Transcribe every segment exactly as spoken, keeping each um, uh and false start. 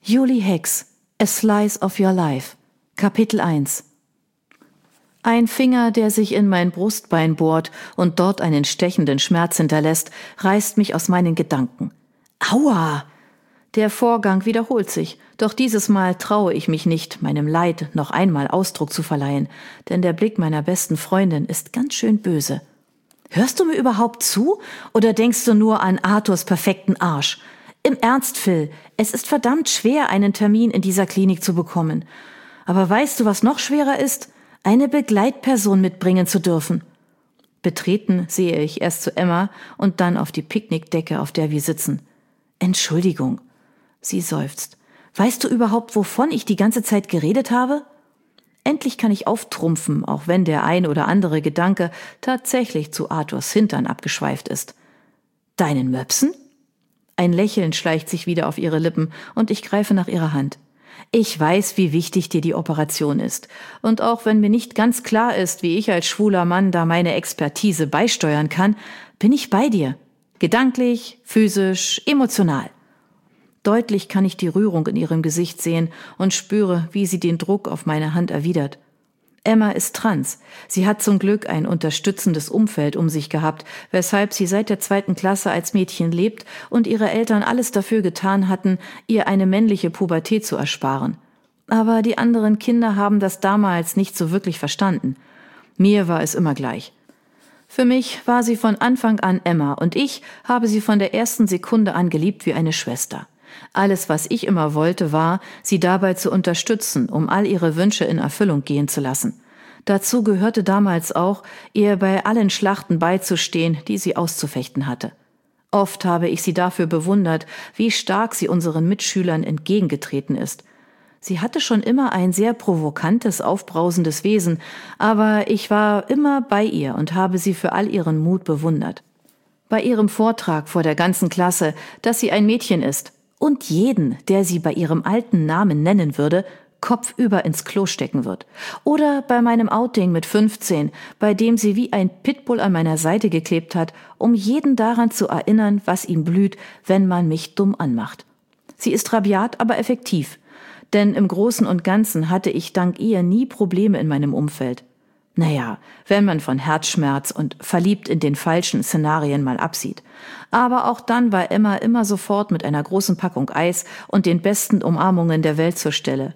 Julie Hicks, A Slice of Your Life, Kapitel eins. Ein Finger, der sich in mein Brustbein bohrt und dort einen stechenden Schmerz hinterlässt, reißt mich aus meinen Gedanken. Aua! Der Vorgang wiederholt sich, doch dieses Mal traue ich mich nicht, meinem Leid noch einmal Ausdruck zu verleihen, denn der Blick meiner besten Freundin ist ganz schön böse. Hörst du mir überhaupt zu oder denkst du nur an Arthurs perfekten Arsch? Im Ernst, Phil, es ist verdammt schwer, einen Termin in dieser Klinik zu bekommen. Aber weißt du, was noch schwerer ist? Eine Begleitperson mitbringen zu dürfen. Betreten sehe ich erst zu Emma und dann auf die Picknickdecke, auf der wir sitzen. Entschuldigung. Sie seufzt. Weißt du überhaupt, wovon ich die ganze Zeit geredet habe? Endlich kann ich auftrumpfen, auch wenn der ein oder andere Gedanke tatsächlich zu Arthurs Hintern abgeschweift ist. Deinen Möpsen? Ein Lächeln schleicht sich wieder auf ihre Lippen und ich greife nach ihrer Hand. Ich weiß, wie wichtig dir die Operation ist. Und auch wenn mir nicht ganz klar ist, wie ich als schwuler Mann da meine Expertise beisteuern kann, bin ich bei dir. Gedanklich, physisch, emotional. Deutlich kann ich die Rührung in ihrem Gesicht sehen und spüre, wie sie den Druck auf meine Hand erwidert. Emma ist trans. Sie hat zum Glück ein unterstützendes Umfeld um sich gehabt, weshalb sie seit der zweiten Klasse als Mädchen lebt und ihre Eltern alles dafür getan hatten, ihr eine männliche Pubertät zu ersparen. Aber die anderen Kinder haben das damals nicht so wirklich verstanden. Mir war es immer gleich. Für mich war sie von Anfang an Emma und ich habe sie von der ersten Sekunde an geliebt wie eine Schwester. Alles, was ich immer wollte, war, sie dabei zu unterstützen, um all ihre Wünsche in Erfüllung gehen zu lassen. Dazu gehörte damals auch, ihr bei allen Schlachten beizustehen, die sie auszufechten hatte. Oft habe ich sie dafür bewundert, wie stark sie unseren Mitschülern entgegengetreten ist. Sie hatte schon immer ein sehr provokantes, aufbrausendes Wesen, aber ich war immer bei ihr und habe sie für all ihren Mut bewundert. Bei ihrem Vortrag vor der ganzen Klasse, dass sie ein Mädchen ist, und jeden, der sie bei ihrem alten Namen nennen würde, kopfüber ins Klo stecken wird. Oder bei meinem Outing mit fünfzehn, bei dem sie wie ein Pitbull an meiner Seite geklebt hat, um jeden daran zu erinnern, was ihm blüht, wenn man mich dumm anmacht. Sie ist rabiat, aber effektiv. Denn im Großen und Ganzen hatte ich dank ihr nie Probleme in meinem Umfeld. Naja, wenn man von Herzschmerz und verliebt in den falschen Szenarien mal absieht. Aber auch dann war Emma immer sofort mit einer großen Packung Eis und den besten Umarmungen der Welt zur Stelle.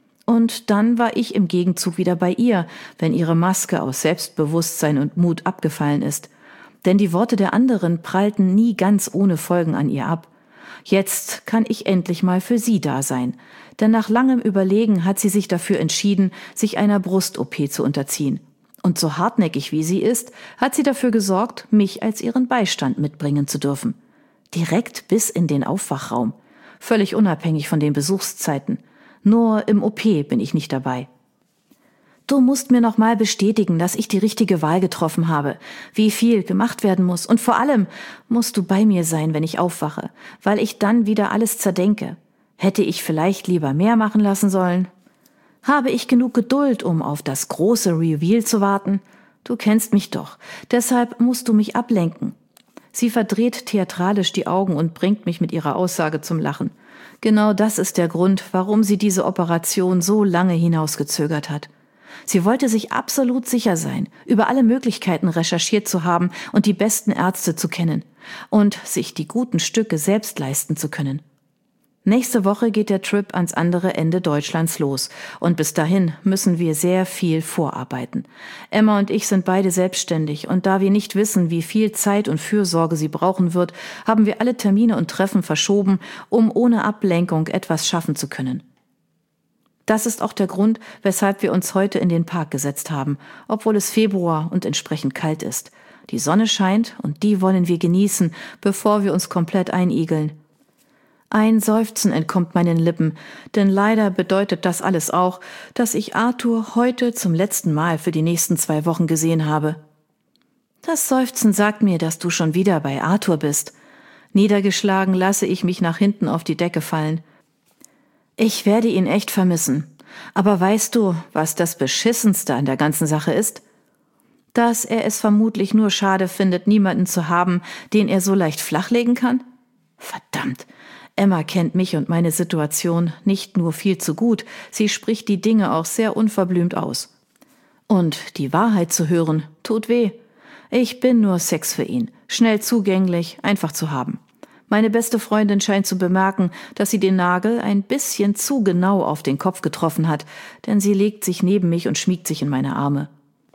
Und dann war ich im Gegenzug wieder bei ihr, wenn ihre Maske aus Selbstbewusstsein und Mut abgefallen ist. Denn die Worte der anderen prallten nie ganz ohne Folgen an ihr ab. Jetzt kann ich endlich mal für sie da sein. Denn nach langem Überlegen hat sie sich dafür entschieden, sich einer Brust-O P zu unterziehen. Und so hartnäckig wie sie ist, hat sie dafür gesorgt, mich als ihren Beistand mitbringen zu dürfen. Direkt bis in den Aufwachraum. Völlig unabhängig von den Besuchszeiten. Nur im O P bin ich nicht dabei. Du musst mir noch mal bestätigen, dass ich die richtige Wahl getroffen habe, wie viel gemacht werden muss. Und vor allem musst du bei mir sein, wenn ich aufwache, weil ich dann wieder alles zerdenke. Hätte ich vielleicht lieber mehr machen lassen sollen? Habe ich genug Geduld, um auf das große Reveal zu warten? Du kennst mich doch, deshalb musst du mich ablenken. Sie verdreht theatralisch die Augen und bringt mich mit ihrer Aussage zum Lachen. Genau das ist der Grund, warum sie diese Operation so lange hinausgezögert hat. Sie wollte sich absolut sicher sein, über alle Möglichkeiten recherchiert zu haben und die besten Ärzte zu kennen und sich die guten Stücke selbst leisten zu können. Nächste Woche geht der Trip ans andere Ende Deutschlands los und bis dahin müssen wir sehr viel vorarbeiten. Emma und ich sind beide selbstständig und da wir nicht wissen, wie viel Zeit und Fürsorge sie brauchen wird, haben wir alle Termine und Treffen verschoben, um ohne Ablenkung etwas schaffen zu können. Das ist auch der Grund, weshalb wir uns heute in den Park gesetzt haben, obwohl es Februar und entsprechend kalt ist. Die Sonne scheint und die wollen wir genießen, bevor wir uns komplett einigeln. Ein Seufzen entkommt meinen Lippen, denn leider bedeutet das alles auch, dass ich Arthur heute zum letzten Mal für die nächsten zwei Wochen gesehen habe. Das Seufzen sagt mir, dass du schon wieder bei Arthur bist. Niedergeschlagen lasse ich mich nach hinten auf die Decke fallen. Ich werde ihn echt vermissen. Aber weißt du, was das Beschissenste an der ganzen Sache ist? Dass er es vermutlich nur schade findet, niemanden zu haben, den er so leicht flachlegen kann? Verdammt! Emma kennt mich und meine Situation nicht nur viel zu gut, sie spricht die Dinge auch sehr unverblümt aus. Und die Wahrheit zu hören, tut weh. Ich bin nur Sex für ihn, schnell zugänglich, einfach zu haben. Meine beste Freundin scheint zu bemerken, dass sie den Nagel ein bisschen zu genau auf den Kopf getroffen hat, denn sie legt sich neben mich und schmiegt sich in meine Arme.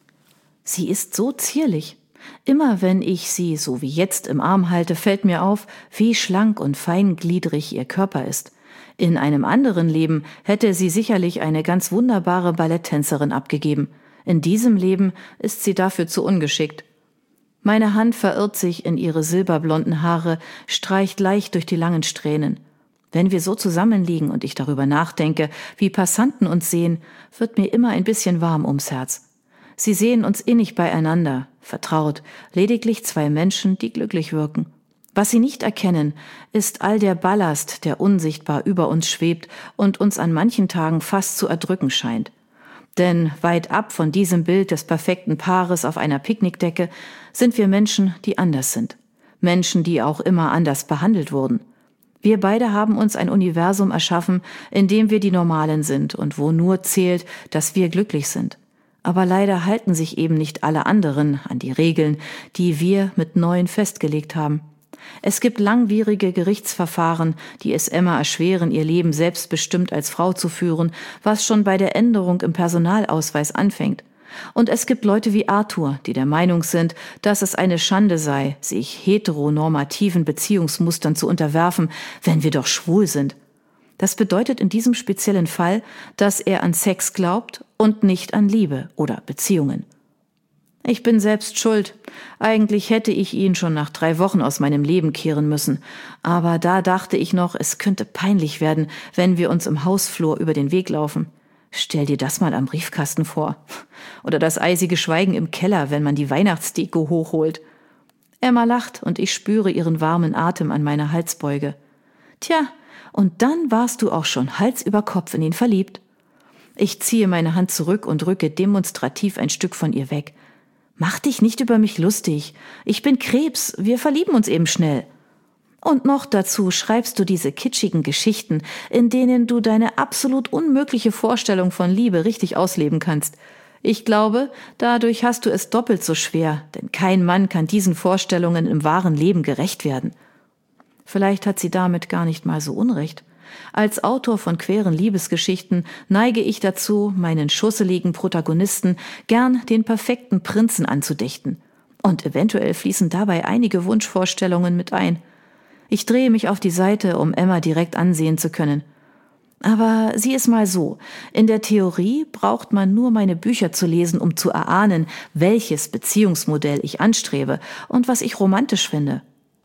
Sie ist so zierlich. Immer wenn ich sie, so wie jetzt, im Arm halte, fällt mir auf, wie schlank und feingliedrig ihr Körper ist. In einem anderen Leben hätte sie sicherlich eine ganz wunderbare Balletttänzerin abgegeben. In diesem Leben ist sie dafür zu ungeschickt. Meine Hand verirrt sich in ihre silberblonden Haare, streicht leicht durch die langen Strähnen. Wenn wir so zusammenliegen und ich darüber nachdenke, wie Passanten uns sehen, wird mir immer ein bisschen warm ums Herz. Sie sehen uns innig beieinander, vertraut, lediglich zwei Menschen, die glücklich wirken. Was sie nicht erkennen, ist all der Ballast, der unsichtbar über uns schwebt und uns an manchen Tagen fast zu erdrücken scheint. Denn weit ab von diesem Bild des perfekten Paares auf einer Picknickdecke sind wir Menschen, die anders sind. Menschen, die auch immer anders behandelt wurden. Wir beide haben uns ein Universum erschaffen, in dem wir die Normalen sind und wo nur zählt, dass wir glücklich sind. Aber leider halten sich eben nicht alle anderen an die Regeln, die wir mit neuen festgelegt haben. Es gibt langwierige Gerichtsverfahren, die es Emma erschweren, ihr Leben selbstbestimmt als Frau zu führen, was schon bei der Änderung im Personalausweis anfängt. Und es gibt Leute wie Arthur, die der Meinung sind, dass es eine Schande sei, sich heteronormativen Beziehungsmustern zu unterwerfen, wenn wir doch schwul sind. Das bedeutet in diesem speziellen Fall, dass er an Sex glaubt und nicht an Liebe oder Beziehungen. Ich bin selbst schuld. Eigentlich hätte ich ihn schon nach drei Wochen aus meinem Leben kehren müssen. Aber da dachte ich noch, es könnte peinlich werden, wenn wir uns im Hausflur über den Weg laufen. Stell dir das mal am Briefkasten vor. Oder das eisige Schweigen im Keller, wenn man die Weihnachtsdeko hochholt. Emma lacht und ich spüre ihren warmen Atem an meiner Halsbeuge. Tja, und dann warst du auch schon Hals über Kopf in ihn verliebt. Ich ziehe meine Hand zurück und rücke demonstrativ ein Stück von ihr weg. Mach dich nicht über mich lustig. Ich bin Krebs, wir verlieben uns eben schnell. Und noch dazu schreibst du diese kitschigen Geschichten, in denen du deine absolut unmögliche Vorstellung von Liebe richtig ausleben kannst. Ich glaube, dadurch hast du es doppelt so schwer, denn kein Mann kann diesen Vorstellungen im wahren Leben gerecht werden. Vielleicht hat sie damit gar nicht mal so unrecht. Als Autor von queeren Liebesgeschichten neige ich dazu, meinen schusseligen Protagonisten gern den perfekten Prinzen anzudichten. Und eventuell fließen dabei einige Wunschvorstellungen mit ein. Ich drehe mich auf die Seite, um Emma direkt ansehen zu können. Aber sieh es mal so, in der Theorie braucht man nur meine Bücher zu lesen, um zu erahnen, welches Beziehungsmodell ich anstrebe und was ich romantisch finde.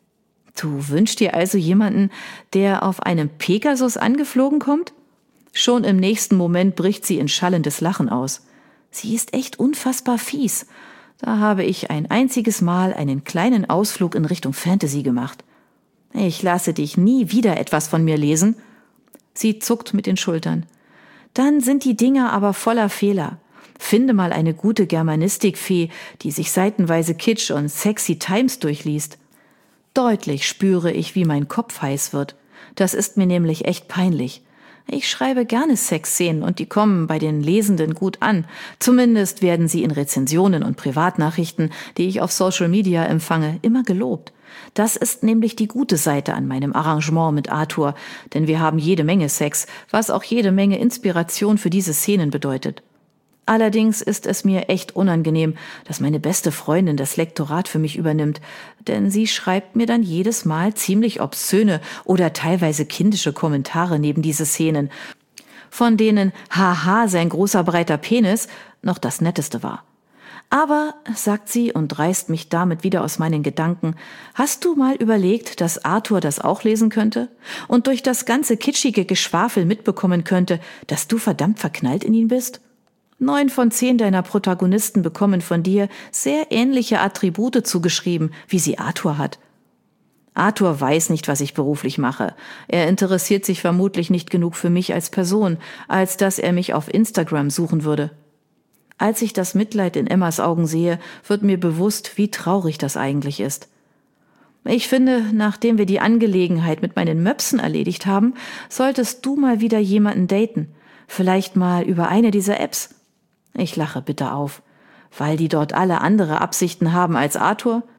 Du wünschst dir also jemanden, der auf einem Pegasus angeflogen kommt? Schon im nächsten Moment bricht sie in schallendes Lachen aus. Sie ist echt unfassbar fies. Da habe ich ein einziges Mal einen kleinen Ausflug in Richtung Fantasy gemacht. Ich lasse dich nie wieder etwas von mir lesen. Sie zuckt mit den Schultern. Dann sind die Dinger aber voller Fehler. Finde mal eine gute Germanistikfee, die sich seitenweise Kitsch und Sexy Times durchliest. Deutlich spüre ich, wie mein Kopf heiß wird. Das ist mir nämlich echt peinlich. Ich schreibe gerne Sexszenen und die kommen bei den Lesenden gut an. Zumindest werden sie in Rezensionen und Privatnachrichten, die ich auf Social Media empfange, immer gelobt. Das ist nämlich die gute Seite an meinem Arrangement mit Arthur, denn wir haben jede Menge Sex, was auch jede Menge Inspiration für diese Szenen bedeutet. Allerdings ist es mir echt unangenehm, dass meine beste Freundin das Lektorat für mich übernimmt, denn sie schreibt mir dann jedes Mal ziemlich obszöne oder teilweise kindische Kommentare neben diese Szenen, von denen Haha, sein großer breiter Penis noch das Netteste war. Aber, sagt sie und reißt mich damit wieder aus meinen Gedanken, hast du mal überlegt, dass Arthur das auch lesen könnte und durch das ganze kitschige Geschwafel mitbekommen könnte, dass du verdammt verknallt in ihn bist? Neun von zehn deiner Protagonisten bekommen von dir sehr ähnliche Attribute zugeschrieben, wie sie Arthur hat. Arthur weiß nicht, was ich beruflich mache. Er interessiert sich vermutlich nicht genug für mich als Person, als dass er mich auf Instagram suchen würde. Als ich das Mitleid in Emmas Augen sehe, wird mir bewusst, wie traurig das eigentlich ist. Ich finde, nachdem wir die Angelegenheit mit meinen Möpsen erledigt haben, solltest du mal wieder jemanden daten. Vielleicht mal über eine dieser Apps. Ich lache bitter auf. Weil die dort alle andere Absichten haben als Arthur?